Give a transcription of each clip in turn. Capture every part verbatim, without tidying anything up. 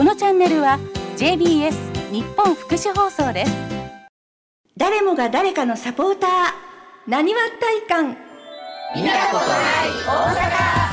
のチャンネルは ジェイビーエス 日本福祉放送です。 誰もが誰かのサポーター、なにわ体感。 見たことない大阪。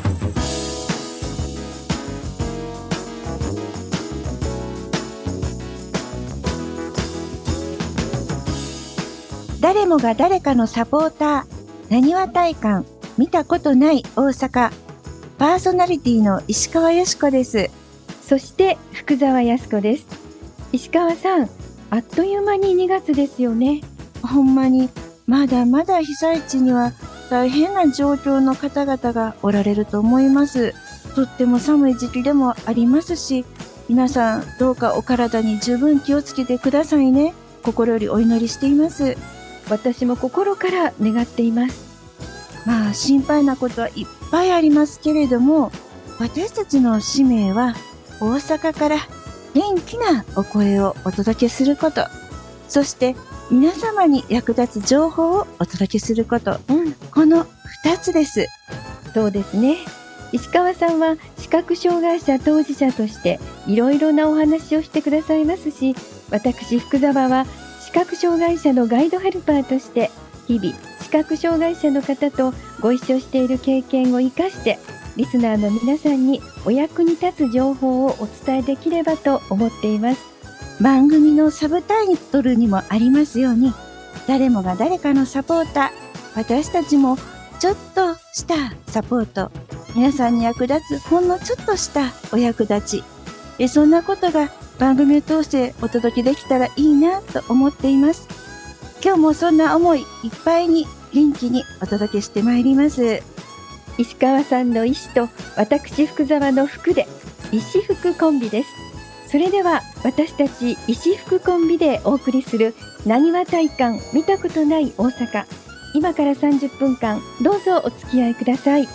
誰もが誰かのサポーター、なにわ体感、見たことない大阪。パーソナリティの石川よしこです。 そして福澤康子です。石川さん、あっという間ににがつですよね。 ほんまに、まだまだ被災地には大変な状況の方々がおられると思います。とっても寒い時期でもありますし、皆さんどうかお体に十分気をつけてくださいね。心よりお祈りしています。 私も心から願っています。 まあ心配なことはいっぱいありますけれども、私たちの使命は大阪から元気なお声をお届けすること、そして皆様に役立つ情報をお届けすること、うん、このふたつです。 そうですね。石川さんは視覚障害者当事者としていろいろなお話をしてくださいますし、私福澤は視覚障害者のガイドヘルパーとして日々視覚障害者の方とご一緒している経験を生かしてリスナーの皆さんにお役に立つ情報をお伝えできればと思っています。 番組のサブタイトルにもありますように、誰もが誰かのサポーター、私たちもちょっとしたサポート、皆さんに役立つほんのちょっとしたお役立ち、えそんなことが番組を通してお届けできたらいいなと思っています。今日もそんな思いいっぱいに元気にお届けしてまいります。 石川さんの石と私福澤の福で石福コンビです。それでは私たち石福コンビでお送りするなにわ体感見たことない大阪、今からさんじゅっぷんかんどうぞお付き合いください。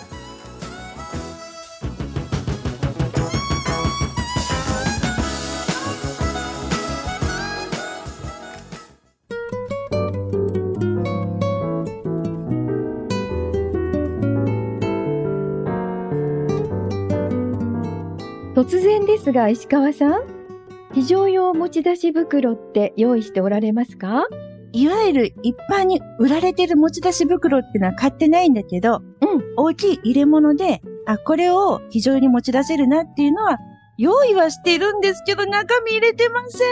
突然ですが石川さん、非常用持ち出し袋って用意しておられますか？ いわゆる一般に売られている持ち出し袋っていうのは買ってないんだけど、うん、大きい入れ物で、あ、これを非常に持ち出せるなっていうのは用意はしているんですけど、中身入れてません。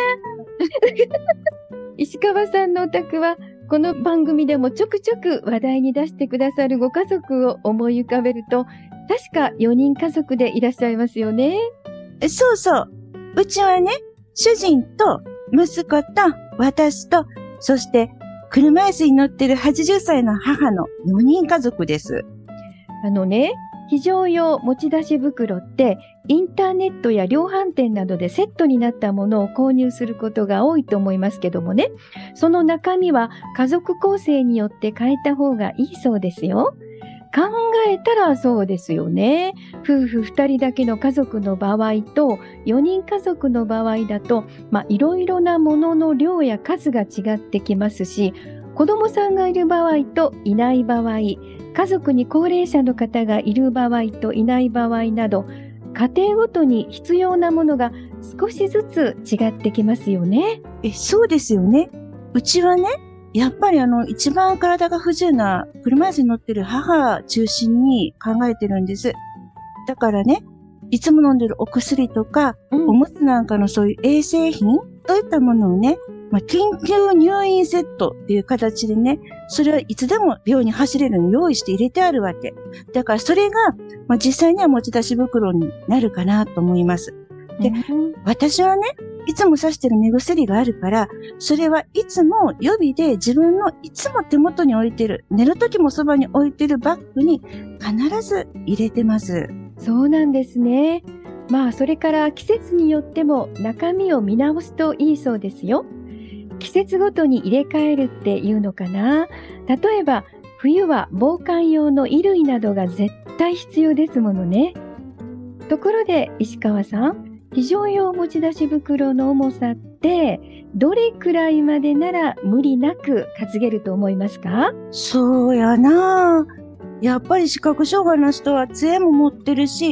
石川さんのお宅はこの番組でもちょくちょく話題に出してくださるご家族を思い浮かべると、確かよにん家族でいらっしゃいますよね。 そうそう。うちはね、主人と息子と私と、そして車椅子に乗ってるはちじゅっさいの母のよにん家族です。 あのね、非常用持ち出し袋ってインターネットや量販店などでセットになったものを購入することが多いと思いますけどもね、その中身は家族構成によって変えた方がいいそうですよ。考えたらそうですよね。夫婦ふたりだけの家族の場合とよにん家族の場合だと、まあいろいろなものの量や数が違ってきますし、子供さんがいる場合といない場合、家族に高齢者の方がいる場合といない場合など、家庭ごとに必要なものが少しずつ違ってきますよね。 え、そうですよね。うちはね、やっぱりあの、一番体が不自由な車椅子に乗ってる母中心に考えてるんです。だからね、いつも飲んでるお薬とか、うん、おむつなんかのそういう衛生品といったものをね、まあ、緊急入院セットっていう形でね、それはいつでも病院に走れるように用意して入れてあるわけ。だからそれが、まあ、実際には持ち出し袋になるかなと思います。で、うん、私はね、いつも刺してる目薬があるから、それはいつも予備で自分のいつも手元に置いてる、寝るときもそばに置いてるバッグに必ず入れてます。 そうなんですね。まあそれから季節によっても中身を見直すといいそうですよ。季節ごとに入れ替えるっていうのかな。例えば冬は防寒用の衣類などが絶対必要ですものね。ところで石川さん、非常用持ち出し袋の重さってどれくらいまでなら無理なく担げると思いますか？ そうやな。やっぱり視覚障害の人は杖も持ってるし、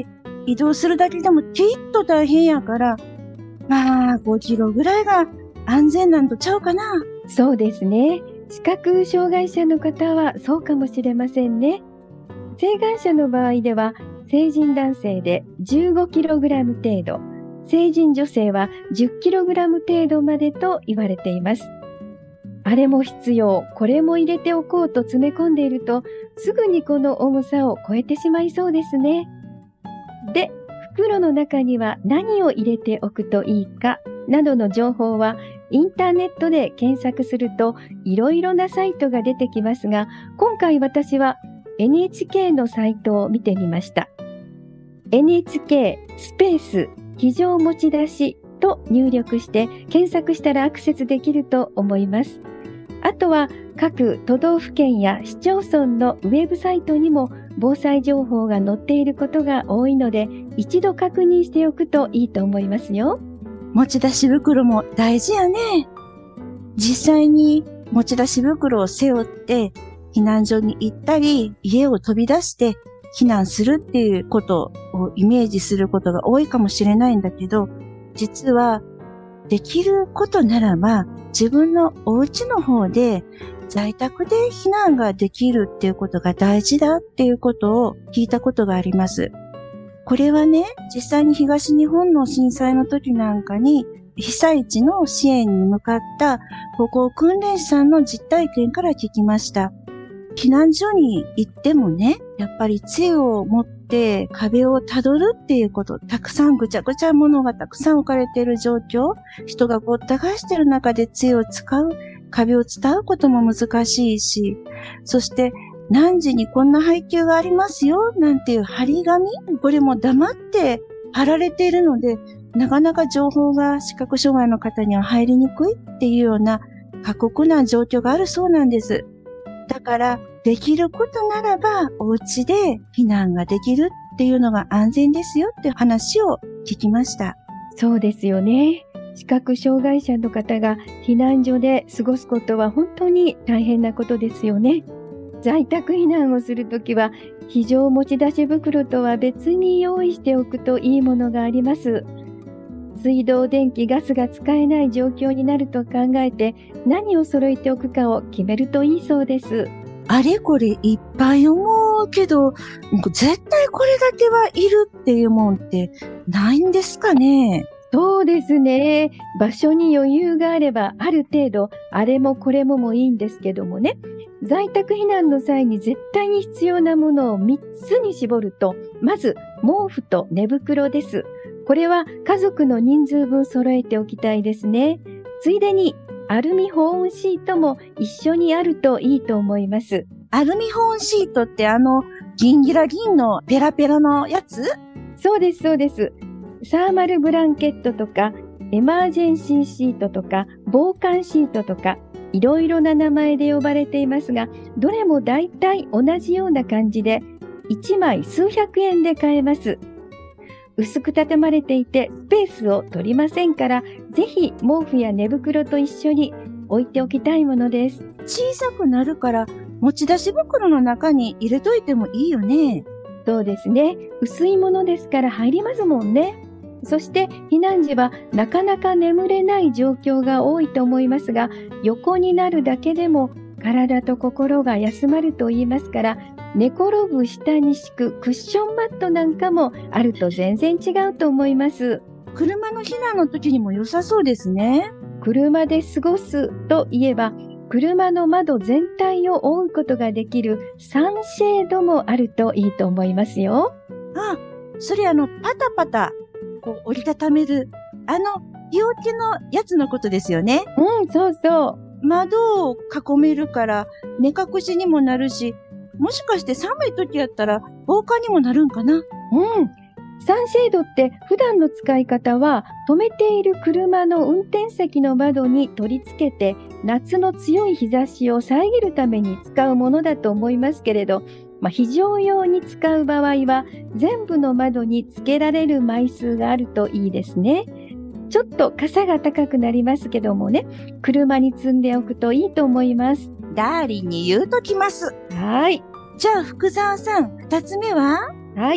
移動するだけでもきっと大変やから、まあごキロぐらいが安全なんとちゃうかな。 そうですね。視覚障害者の方はそうかもしれませんね。晴眼者の場合では、成人男性で じゅうごキログラム 程度、成人女性は じゅっキログラム 程度までと言われています。あれも必要、これも入れておこうと詰め込んでいると、すぐにこの重さを超えてしまいそうですね。で、袋の中には何を入れておくといいかなどの情報は、インターネットで検索するといろいろなサイトが出てきますが、今回私は エヌエイチケー のサイトを見てみました。エヌエイチケー スペース非常持ち出しと入力して検索したらアクセスできると思います。あとは各都道府県や市町村のウェブサイトにも防災情報が載っていることが多いので、一度確認しておくといいと思いますよ。 持ち出し袋も大事やね。実際に持ち出し袋を背負って避難所に行ったり、家を飛び出して避難するっていうことをイメージすることが多いかもしれないんだけど、実はできることならば自分のお家の方で在宅で避難ができるっていうことが大事だっていうことを聞いたことがあります。これはね、実際に東日本の震災の時なんかに被災地の支援に向かった歩行訓練士さんの実体験から聞きました。避難所に行ってもね、やっぱり杖を持って壁をたどるっていうこと、たくさんぐちゃぐちゃ物がたくさん置かれている状況、人がごった返している中で杖を使う、壁を伝うことも難しいし、そして何時にこんな配給がありますよ、なんていう張り紙、これも黙って貼られているので、なかなか情報が視覚障害の方には入りにくいっていうような過酷な状況があるそうなんです。だから、できることならば、お家で避難ができるっていうのが安全ですよって話を聞きました。 そうですよね。視覚障害者の方が避難所で過ごすことは本当に大変なことですよね。在宅避難をするときは、非常持ち出し袋とは別に用意しておくといいものがあります。水道、電気、ガスが使えない状況になると考えて、何を揃えておくかを決めるといいそうです。 あれこれいっぱい思うけど、絶対これだけはいるっていうもんってないんですかね。 そうですね。場所に余裕があれば、ある程度、あれもこれももいいんですけどもね。在宅避難の際に絶対に必要なものをみっつに絞ると、まず、毛布と寝袋です。これは家族の人数分揃えておきたいですね。ついでに、アルミ保温シートも一緒にあるといいと思います。 アルミ保温シートってあの、ギンギラギンのペラペラのやつ？ そうです、そうです。サーマルブランケットとか、エマージェンシーシートとか、防寒シートとか、いろいろな名前で呼ばれていますが、どれも大体同じような感じで、いちまい数百円で買えます。薄く畳まれていてスペースを取りませんから、ぜひ毛布や寝袋と一緒に置いておきたいものです。 小さくなるから持ち出し袋の中に入れといてもいいよね。 そうですね。薄いものですから入りますもんね。そして避難時はなかなか眠れない状況が多いと思いますが、横になるだけでも体と心が休まると言いますから、寝転ぶ下に敷くクッションマットなんかもあると全然違うと思います。 車の避難の時にも良さそうですね。 車で過ごすといえば、車の窓全体を覆うことができるサンシェードもあるといいと思いますよ。 あ、それあのパタパタこう折りたためるあの日よけのやつのことですよね。 うん、そうそう。 窓を囲めるから目隠しにもなるし、もしかして寒い時やったら防寒にもなるんかな。 うん。サンシェードって普段の使い方は止めている車の運転席の窓に取り付けて夏の強い日差しを遮るために使うものだと思いますけれど、まあ、非常用に使う場合は全部の窓につけられる枚数があるといいですね。ちょっと傘が高くなりますけどもね、車に積んでおくといいと思います。 ダーリンに言うときます。 はい。 じゃあ福沢さん、二つ目は？ はい。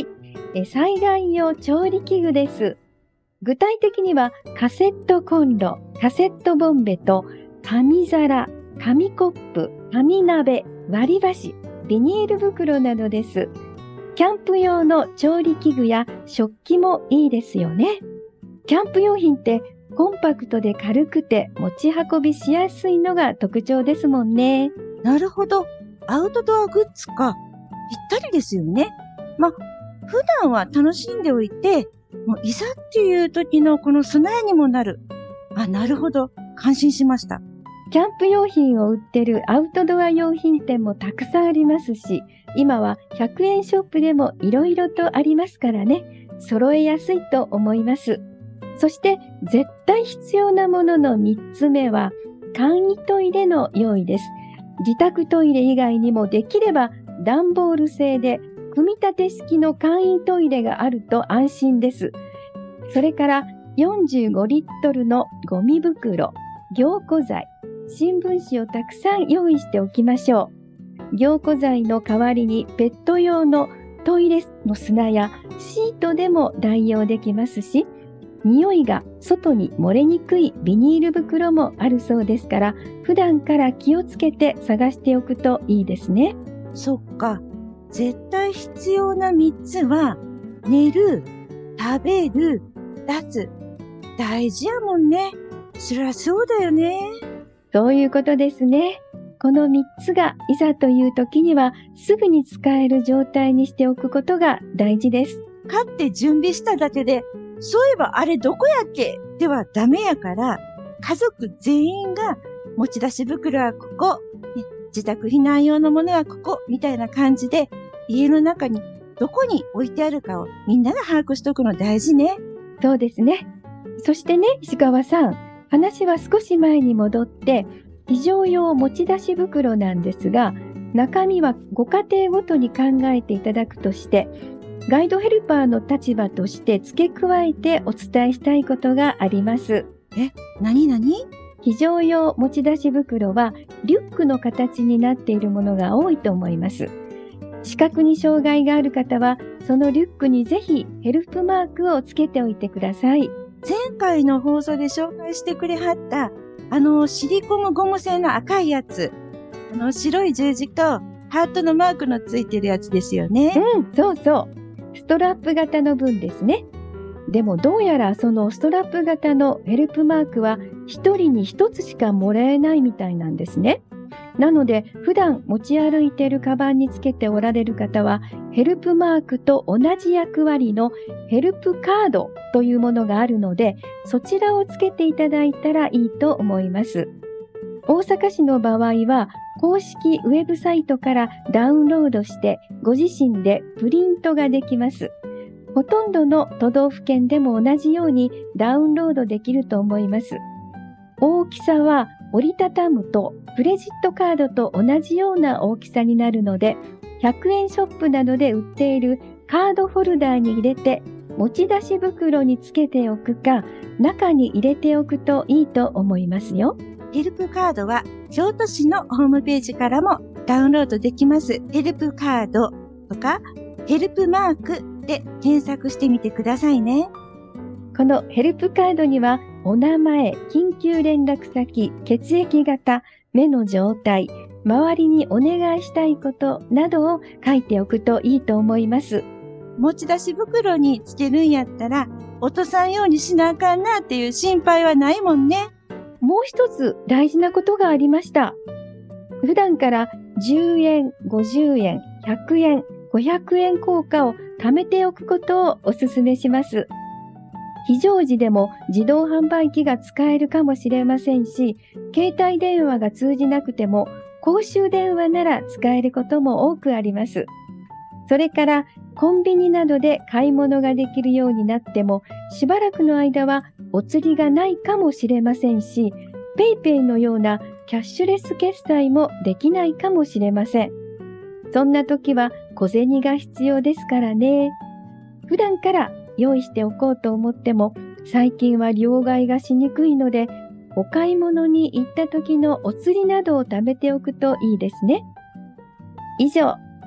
え災害用調理器具です。具体的にはカセットコンロ、カセットボンベと紙皿、紙コップ、紙鍋、割り箸、ビニール袋などです。キャンプ用の調理器具や食器もいいですよね。キャンプ用品ってコンパクトで軽くて持ち運びしやすいのが特徴ですもんね。 なるほど。アウトドアグッズか。ぴったりですよね。ま、普段は楽しんでおいて、もういざっていう時のこの備えにもなる。あ、なるほど。感心しました。 キャンプ用品を売ってるアウトドア用品店もたくさんありますし、今はひゃくえんショップでもいろいろとありますからね、揃えやすいと思います。そして絶対必要なもののみっつめは、簡易トイレの用意です。自宅トイレ以外にもできれば段ボール製で組み立て式の簡易トイレがあると安心です。それからよんじゅうごリットルのゴミ袋、凝固剤、新聞紙をたくさん用意しておきましょう。凝固剤の代わりにペット用のトイレの砂やシートでも代用できますし、匂いが外に漏れにくいビニール袋もあるそうですから、普段から気をつけて探しておくといいですね。 そっか。絶対必要なみっつは、寝る、食べる、出す。大事やもんね。そりゃそうだよね。 そういうことですね。このみっつがいざという時にはすぐに使える状態にしておくことが大事です。 買って準備しただけで、そういえばあれどこやっけではダメやから、家族全員が持ち出し袋はここ、ね、自宅避難用のものはここ、みたいな感じで、家の中にどこに置いてあるかをみんなが把握しておくの大事ね。 そうですね。そしてね、石川さん、話は少し前に戻って、非常用持ち出し袋なんですが、中身はご家庭ごとに考えていただくとして、ガイドヘルパーの立場として付け加えてお伝えしたいことがあります。 え、なになに？ 非常用持ち出し袋はリュックの形になっているものが多いと思います。視覚に障害がある方は、そのリュックにぜひヘルプマークをつけておいてください。 前回の放送で紹介してくれはった、あのシリコムゴム製の赤いやつ。あの白い十字とハートのマークのついてるやつですよね。 うん、そうそう。ストラップ型の分ですね。でもどうやらそのストラップ型のヘルプマークは一人に一つしかもらえないみたいなんですね。なので普段持ち歩いているカバンにつけておられる方はヘルプマークと同じ役割のヘルプカードというものがあるので、そちらをつけていただいたらいいと思います。大阪市の場合は公式ウェブサイトからダウンロードしてご自身でプリントができます。ほとんどの都道府県でも同じようにダウンロードできると思います。大きさは折りたたむとクレジットカードと同じような大きさになるので、ひゃくえんショップなどで売っているカードホルダーに入れて持ち出し袋につけておくか、中に入れておくといいと思いますよ。 ヘルプカードは京都市のホームページからもダウンロードできます。ヘルプカードとかヘルプマークで検索してみてくださいね。 このヘルプカードにはお名前、緊急連絡先、血液型、目の状態、周りにお願いしたいことなどを書いておくといいと思います。 持ち出し袋につけるんやったら落とさんようにしなあかんなっていう心配はないもんね。 もう一つ大事なことがありました。普段からじゅうえん、ごじゅうえん、ひゃくえん、ごひゃくえん硬貨を貯めておくことをお勧めします。非常時でも自動販売機が使えるかもしれませんし、携帯電話が通じなくても公衆電話なら使えることも多くあります。それからコンビニなどで買い物ができるようになっても、しばらくの間はお釣りがないかもしれませんし、ペイペイのようなキャッシュレス決済もできないかもしれません。そんな時は小銭が必要ですからね。普段から用意しておこうと思っても、最近は両替がしにくいので、お買い物に行った時のお釣りなどを貯めておくといいですね。以上、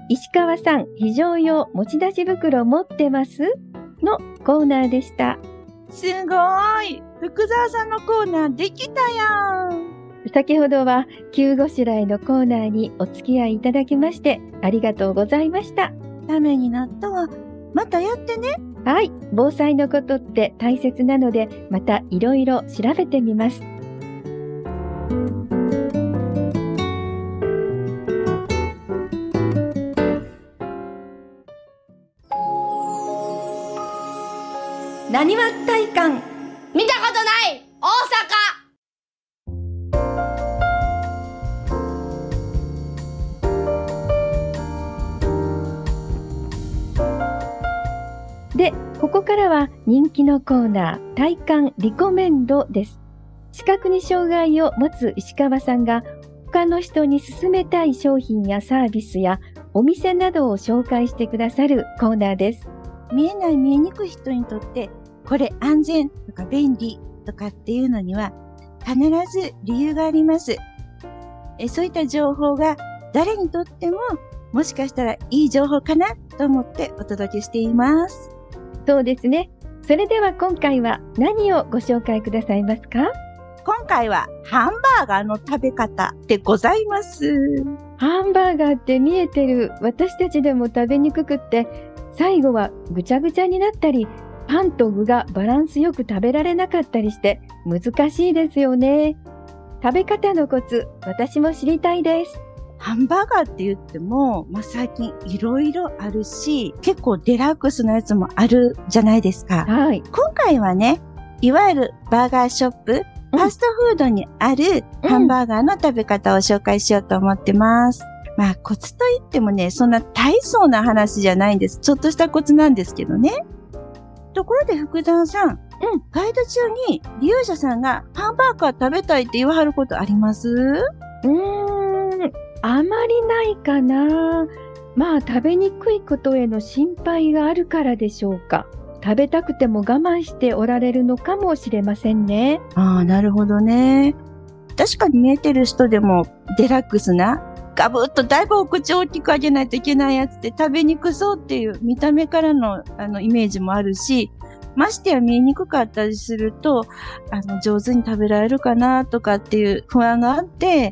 石川さん、非常用持ち出し袋持ってますのコーナーでした。 すごーい。福沢さんのコーナーできたやん。 先ほどは急ごしらえのコーナーにお付き合いいただきましてありがとうございました。 ためになったわ。またやってね。 はい、防災のことって大切なので、またいろいろ調べてみます。 なにわ体感見たことない大阪。で、ここからは人気のコーナー、体感リコメンドです。視覚に障害を持つ石川さんが他の人に勧めたい商品やサービスやお店などを紹介してくださるコーナーです。 見えない見えにくい人にとってこれ安全とか便利とかっていうのには必ず理由があります。えそういった情報が誰にとってももしかしたらいい情報かなと思ってお届けしています。 そうですね。それでは今回は何をご紹介くださいますか？ 今回はハンバーガーの食べ方でございます。 ハンバーガーって見えてる私たちでも食べにくくって最後はぐちゃぐちゃになったりパンと具がバランスよく食べられなかったりして難しいですよね。食べ方のコツ、私も知りたいです。 ハンバーガーって言っても、まあ、最近いろいろあるし、結構デラックスなやつもあるじゃないですか。 はい。 今回はね、いわゆるバーガーショップ、ファストフードにあるハンバーガーの食べ方を紹介しようと思ってます。うん、まあコツといってもね、そんな大層な話じゃないんです。ちょっとしたコツなんですけどね。ところで福沢さん、うん、ガイド中に利用者さんがハンバーガー食べたいって言わはることあります？ うーん、あまりないかな。まあ食べにくいことへの心配があるからでしょうか。食べたくても我慢しておられるのかもしれませんね。 ああ、なるほどね。確かに見えてる人でもデラックスな、ガブッとだいぶお口を大きく上げないといけないやつって食べにくそうっていう見た目からのあのイメージもあるし、ましてや見えにくかったりすると、あの上手に食べられるかなとかっていう不安があって、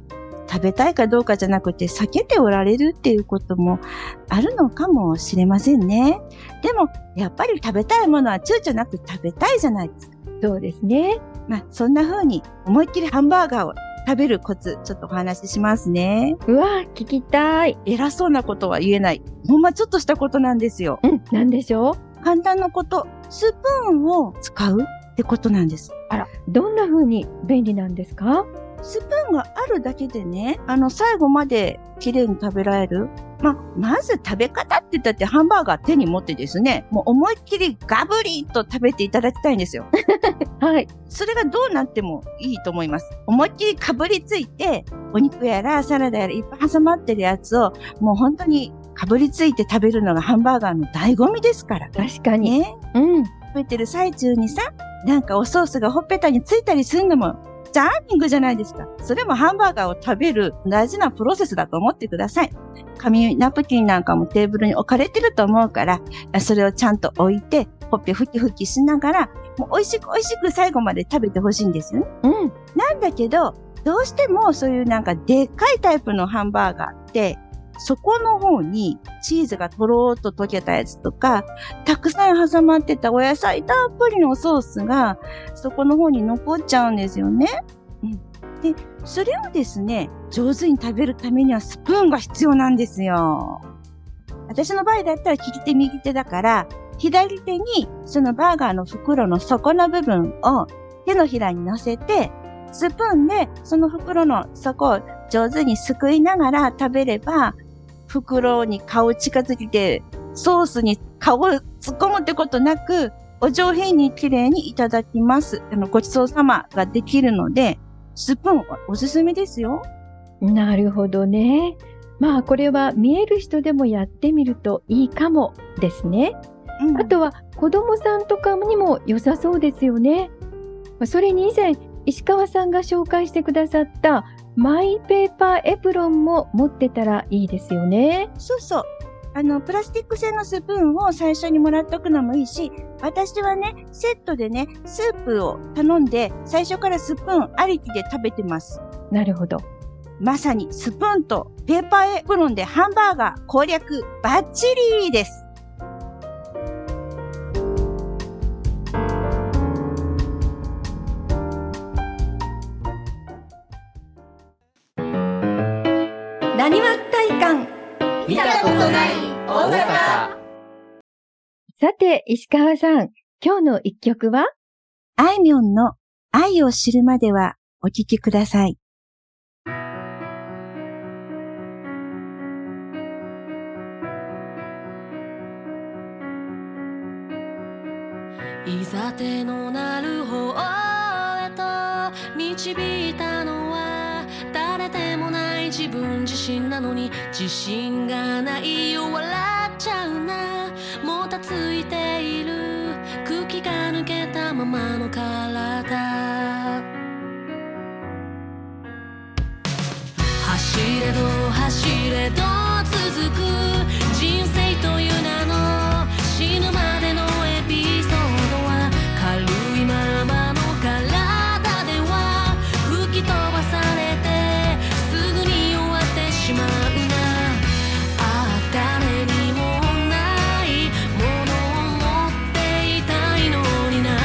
食べたいかどうかじゃなくて避けておられるっていうこともあるのかもしれませんね。でもやっぱり食べたいものは躊躇なく食べたいじゃないですか。 そうですね。 まあそんな風に思いっきりハンバーガーを食べるコツちょっとお話ししますね。 うわ、聞きたい。 偉そうなことは言えない。ほんまちょっとしたことなんですよ。 うん、なんでしょう？ 簡単なこと、スプーンを使うってことなんです。 あら、どんな風に便利なんですか？ スプーンがあるだけでね、あの、最後まで綺麗に食べられる。まあ、まず食べ方って言ったってハンバーガー手に持ってですね、もう思いっきりガブリと食べていただきたいんですよ。 はい。 それがどうなってもいいと思います。思いっきりかぶりついて、お肉やらサラダやらいっぱい挟まってるやつを、もう本当にかぶりついて食べるのがハンバーガーの醍醐味ですから。 確かに。 ね。 うん。 食べてる最中にさ、なんかおソースがほっぺたについたりするのも、チャーミングじゃないですか。それもハンバーガーを食べる大事なプロセスだと思ってください。紙ナプキンなんかもテーブルに置かれてると思うから、それをちゃんと置いて、ほっぺふきふきしながら、もう美味しく美味しく最後まで食べてほしいんですよね。 うん。 なんだけど、どうしてもそういうなんかでっかいタイプのハンバーガーって、そこの方にチーズがとろーっと溶けたやつとか、たくさん挟まってたお野菜たっぷりのソースがそこの方に残っちゃうんですよね。うん、で、それをですね、上手に食べるためにはスプーンが必要なんですよ。私の場合だったら利き手右手だから、左手にそのバーガーの袋の底の部分を手のひらに乗せて、スプーンでその袋の底を上手にすくいながら食べれば、袋に顔を近づけて、ソースに顔を突っ込むってことなく、お上品に綺麗にいただきます。あの、ごちそうさまができるので、スプーンはおすすめですよ。 なるほどね。まあ、これは見える人でもやってみるといいかもですね。うん、あとは、子供さんとかにも良さそうですよね。それに以前、 石川さんが紹介してくださったマイペーパーエプロンも持ってたらいいですよね。 そうそう。あの、プラスチック製のスプーンを最初にもらっとくのもいいし、私はね、セットでね、スープを頼んで、最初からスプーンありきで食べてます。 なるほど。 まさにスプーンとペーパーエプロンでハンバーガー攻略バッチリです。 なにわ体感見たことない大阪。 さて、石川さん、今日の一曲は？ あいみょんの愛を知るまではお聴きください。 いざ手のなる方へと導いたのは誰でもない自分自身なのに自信がないよ笑っちゃうなもたついている空気が抜けたままの体走れど走れど続く人生という名の死ぬまでのエピソードは軽いままの体では吹き飛ばされてすぐに終わってしまうなああ誰にもないものを持っていたいのにな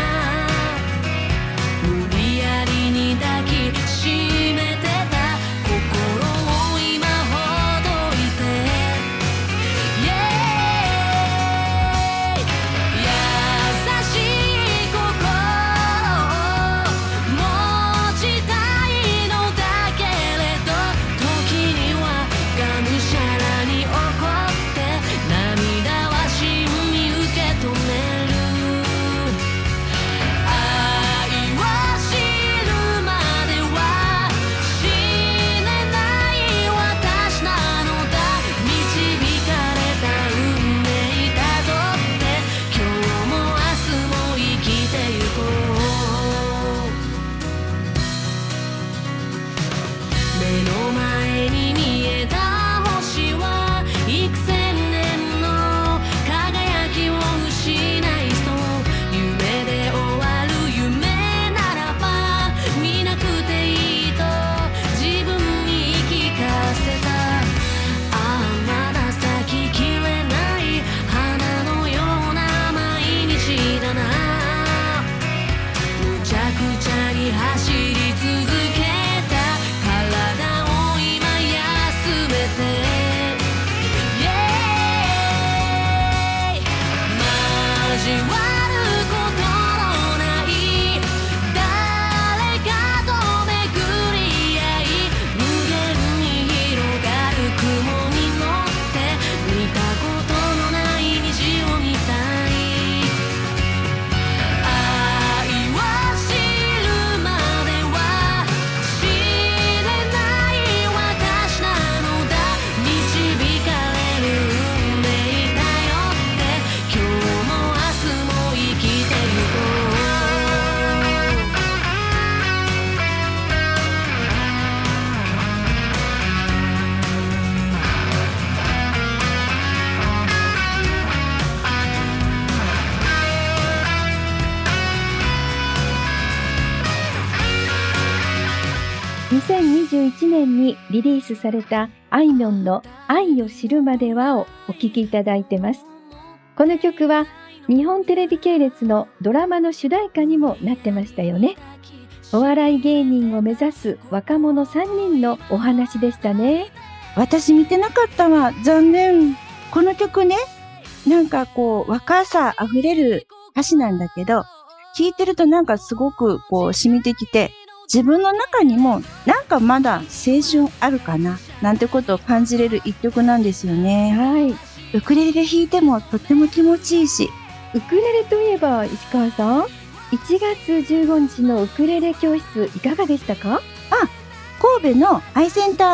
無理やりに抱きしめてた心を今ほどいてにせんにじゅういちねんにリリースされたあいみょんの愛を知るまではをお聴きいただいてます。この曲は日本テレビ系列のドラマの主題歌にもなってましたよね。お笑い芸人を目指す若者さんにんのお話でしたね。 私見てなかったわ。残念。この曲ね、なんかこう若さあふれる歌詞なんだけど、聴いてるとなんかすごくこう染みてきて、自分の中にもなんかまだ青春あるかななんてことを感じれる一曲なんですよね。 はい。 ウクレレで弾いてもとっても気持ちいいし。 ウクレレといえば石川さん、いちがつじゅうごにちのウクレレ教室いかがでしたか？ あ、神戸のアイセンターの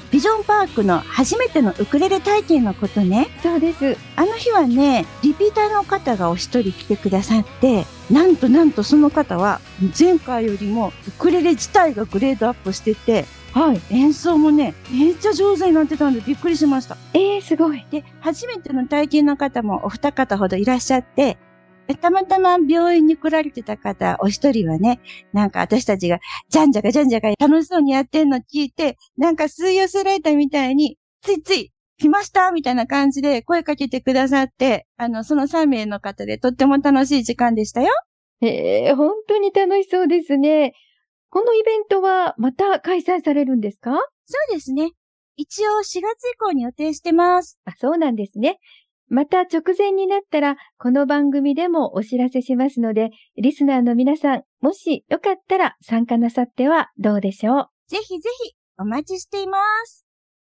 ビジョンパークの初めてのウクレレ体験のことね。 そうです。 あの日はね、リピーターの方がお一人来てくださって、なんとなんとその方は前回よりもウクレレ自体がグレードアップしてて、 はい。 演奏もね、めっちゃ上手になってたんでびっくりしました。 えー、すごい。 で、初めての体験の方もお二方ほどいらっしゃって、たまたま病院に来られてた方、お一人はね、なんか私たちが、じゃんじゃかじゃんじゃか楽しそうにやってんの聞いて、なんか吸い寄せられたみたいに、ついつい、来ましたみたいな感じで声かけてくださって、あの、そのさん名の方でとっても楽しい時間でしたよ。 えー、本当に楽しそうですね。このイベントはまた開催されるんですか？ そうですね。一応しがつ以降に予定してます。 あ、そうなんですね。また直前になったら、この番組でもお知らせしますので、リスナーの皆さん、もしよかったら参加なさってはどうでしょう。 ぜひぜひお待ちしています。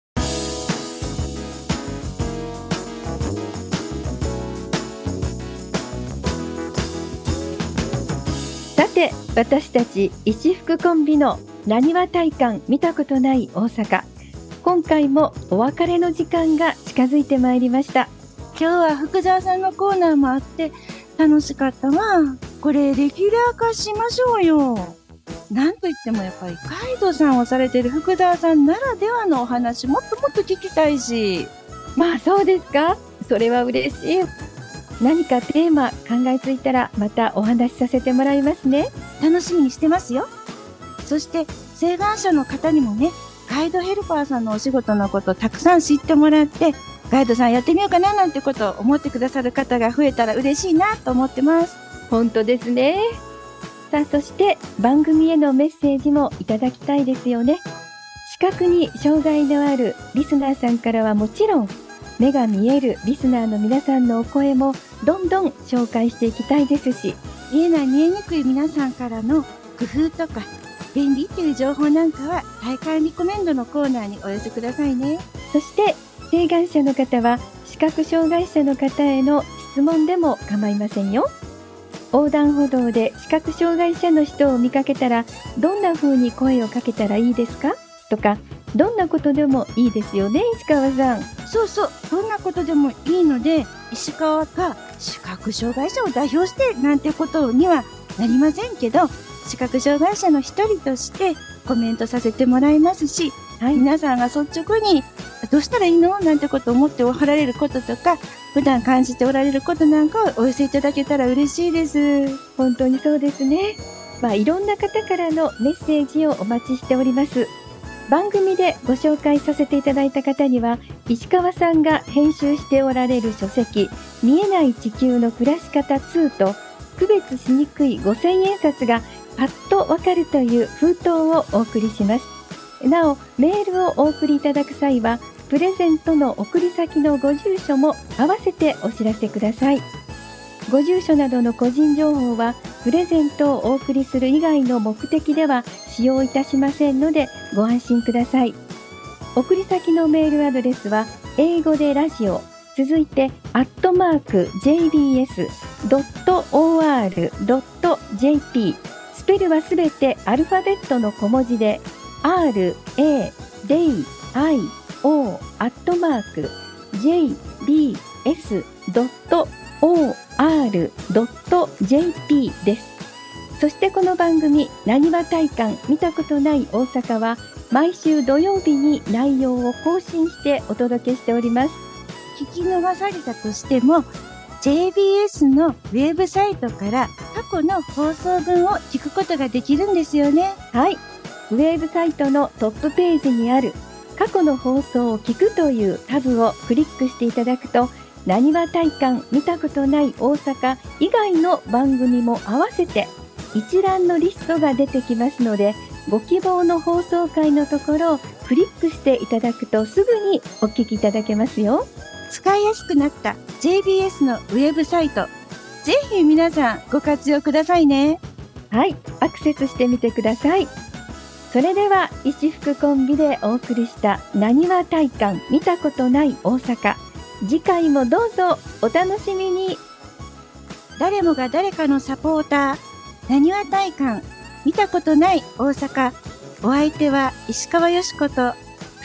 さて、私たち一福コンビのなにわ体感見たことない大阪。今回もお別れの時間が近づいてまいりました。 今日は福沢さんのコーナーもあって楽しかったわ。これレギュラー化しましょうよ。なんといってもやっぱりガイドさんをされている福沢さんならではのお話もっともっと聞きたいし。 まあそうですか。それは嬉しい。何かテーマ考えついたらまたお話しさせてもらいますね。 楽しみにしてますよ。そして請願者の方にもね、ガイドヘルパーさんのお仕事のことをたくさん知ってもらって、ガイドさんやってみようかななんてことを思ってくださる方が増えたら嬉しいなと思ってます。 本当ですね。さあ、そして番組へのメッセージもいただきたいですよね。視覚に障害のあるリスナーさんからはもちろん、目が見えるリスナーの皆さんのお声もどんどん紹介していきたいですし、 見えない見えにくい皆さんからの工夫とか便利っていう情報なんかは体感リコメンドのコーナーにお寄せくださいね。 そして請願者の方は視覚障害者の方への質問でも構いませんよ。横断歩道で視覚障害者の人を見かけたらどんな風に声をかけたらいいですかとか、どんなことでもいいですよね、石川さん。 そうそう、どんなことでもいいので、石川が視覚障害者を代表してなんてことにはなりませんけど、視覚障害者の一人としてコメントさせてもらいますし、はい、皆さんが率直にどうしたらいいのなんてことを思っておられることとか、普段感じておられることなんかをお寄せいただけたら嬉しいです。 本当にそうですね。まあ、いろんな方からのメッセージをお待ちしております。番組でご紹介させていただいた方には、石川さんが編集しておられる書籍、見えない地球の暮らし方ツーと、区別しにくいごせんえん札がパッとわかるという封筒をお送りします。なお、メールをお送りいただく際は、プレゼントの送り先のご住所も合わせてお知らせください。ご住所などの個人情報は、プレゼントをお送りする以外の目的では使用いたしませんのでご安心ください。送り先のメールアドレスは、英語でラジオ、続いて、アットマーク、ジェイビーエスドットオーアールドットジェーピー、スペルはすべてアルファベットの小文字で、アールエーディーアイオー アットマーク ジェイビーエスドットオーアールドットジェーピー です。そしてこの番組、なにわ体感見たことない大阪は、毎週土曜日に内容を更新してお届けしております。 聞き逃されたとしても、ジェイビーエス のウェブサイトから過去の放送分を聞くことができるんですよね。 はい。ウェブサイトのトップページにある過去の放送を聞くというタブをクリックしていただくと、なにわ体感見たことない大阪以外の番組も合わせて一覧のリストが出てきますので、ご希望の放送回のところをクリックしていただくとすぐにお聞きいただけますよ。 使いやすくなった ジェイビーエス のウェブサイト、ぜひ皆さんご活用くださいね。 はい、アクセスしてみてください。それでは石福コンビでお送りしたなにわ体感見たことない大阪、次回もどうぞお楽しみに。 誰もが誰かのサポーター、なにわ体感見たことない大阪。お相手は石川よしこと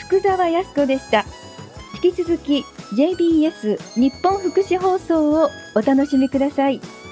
福澤康子でした。引き続き ジェイビーエス 日本福祉放送をお楽しみください。